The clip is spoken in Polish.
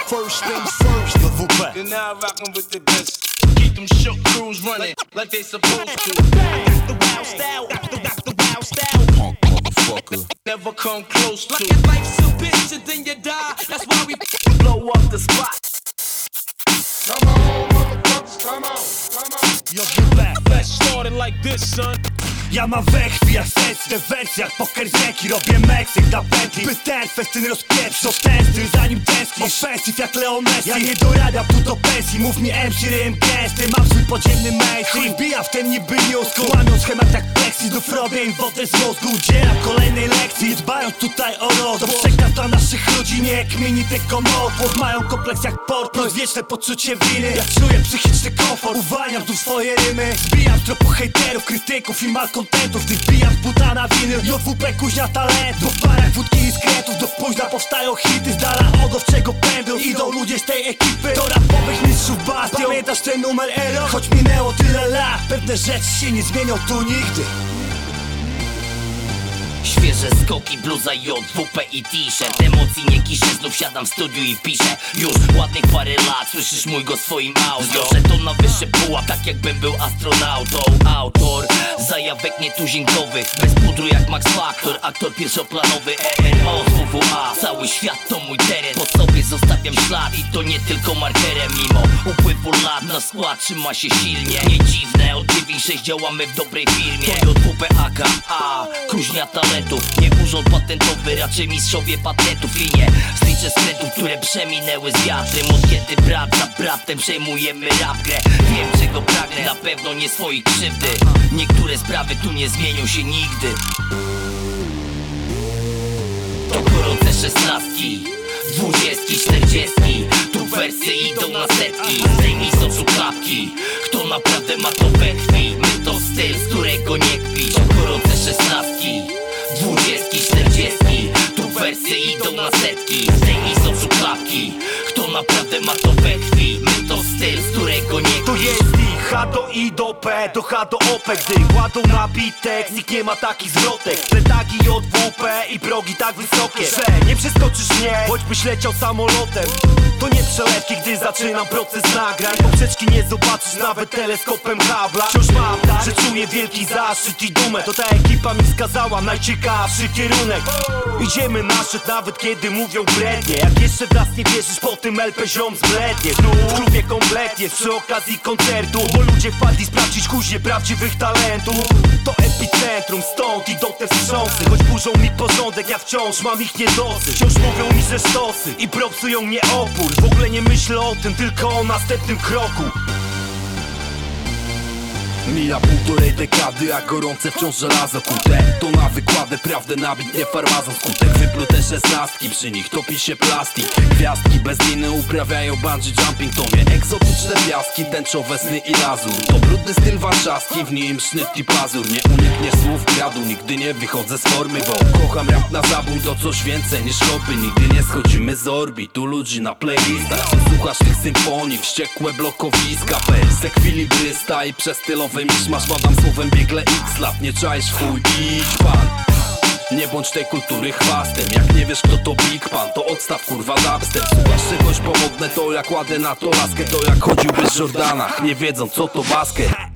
first things first. The WP. You're now rocking with the best. Keep them shook crews running like they supposed to. The wild style, the wild style. Punk motherfucker. Never come close to. Like life's a bitch and then you die. That's why we blow up the spot. Come on, motherfuckers, come on, come on. Yo, get back. Let's start it like this, son. Ja mam we krwi jak sens, te wersje jak poker z ręki. Robię Meksyk na pętli, by ten festyn rozpieprz. To tęskny zanim tęsknisz, ofensyw jak Leo Messi. Ja nie dorabiam tu do pensji, mów mi MC rym gęsty. Mam swój podziemny mainstream, wbijam w ten niby newsku. Łamią schemat jak plexi, znów robię im wodę z mózgu. Udzielam kolejnej lekcji, dbając tutaj o rozwój. To przekaz dla naszych ludzi, nie kmieni tylko motłoch. Mają kompleks jak portplot, wieczne poczucie winy. Ja czuję psychiczny komfort, uwalniam tu swoje rymy. Zbijam z tropu hejterów, krytyków i malkontentów. Ty wbijam z buta na winy, JWP kuźnia talentu. W parach wódki i skrętów, do późna powstają hity. Z dala od owczego pędu idą ludzie z tej ekipy. Do rapowych mistrzów bastion. Pamiętasz ten numer Ero? Choć minęło tyle lat, pewne rzeczy się nie zmienią tu nigdy. Świeże skoki, bluza, JWP i t-shirt. Emocji nie kiszę, znów siadam w studiu i piszę. Już ładnych parę lat, słyszysz mój głos w swoim audio. Znoszę to na wyższe pułap, tak jakbym był astronautą. Autor zajawek nietuzinkowych, bez pudru jak Max Factor. Aktor pierwszoplanowy, ERO z WWA. Cały świat to mój teren, po sobie zostawiam ślad. I to nie tylko markerem, mimo upływu lat na skład trzyma się silnie. Nie dziwne, od 9-6 działamy w dobrej firmie. To JWP aka, kuźnia talentów. Nie urząd patentowy, raczej mistrzowie patentów. Linie zliczę skrętów, które przeminęły z wiatrem. Od kiedy brat za bratem przejmujemy rap grę. Wiem czego pragnę, na pewno nie swojej krzywdy. Niektóre sprawy tu nie zmienią się nigdy. To gorące szesnastki, 20, 40. Tu wersy idą na setki. Zdejmij z oczu klapki. Kto naprawdę ma to we krwi? My to styl, z którego nie kpić. To gorące szesnastki, 20, 40. Tu wersy idą na setki. Zdejmij z oczu klapki. Kto naprawdę ma to we krwi? My to styl, z którego nie kpić. To jest ich H do I do P, do H do OP. Gdy kładą na bitek, nikt nie ma takich zwrotek. Pletagi JWP i progi tak wysokie, że nie przeskoczysz mnie, choćbyś leciał samolotem. To nie przelewki, gdy zaczynam proces nagrań. Poprzeczki nie zobaczysz nawet teleskopem Hubble'a. Wciąż mam tak, że czuję wielki zaszczyt i dumę. To ta ekipa mi wskazała najciekawszy kierunek. Idziemy na szczyt nawet kiedy mówią brednie. Jak jeszcze w nas nie wierzysz, po tym LP ziom zblednie. Znów w klubie kompletnie, przy okazji koncertu. Bo ludzie wpadli sprawdzić kuźnię prawdziwych talentów. To epicentrum, stąd idą te wstrząsy. Choć burzą mi porządek, ja wciąż mam ich niedosyt. Wciąż mówią mi, że sztosy i propsują mnie opór. W ogóle nie myślę o tym, tylko o następnym kroku. Mija półtorej dekady, a gorące wciąż żelazo kute. To na wykładę, prawdę nabić, nie farmazon skutek. Wyplute szesnastki, przy nich topi się plastik. Gwiazdki bez liny uprawiają bungee jumping. To nie egzotyczne piaski, tęczowe sny i lazur. To brudny styl warszawski, w nim sznyt i pazur. Nie unikniesz słów gradu, nigdy nie wychodzę z formy. Bo kocham rap na zabój, to coś więcej niż hobby. Nigdy nie schodzimy z orbitu ludzi na playlistach. Słuchasz tych symfonii, wściekłe blokowiska. Bez ekwilibrysta i przestylowy miszmasz. Madam słowem biegle x lat, nie czaisz chuj, idź pan. Nie bądź tej kultury chwastem. Jak nie wiesz kto to Big Pan, to odstaw kurwa dubstep. Słuchasz czegoś pomodne, to jak ładę na to laskę. To jak chodziłbyś w Jordanach, nie wiedząc co to basket.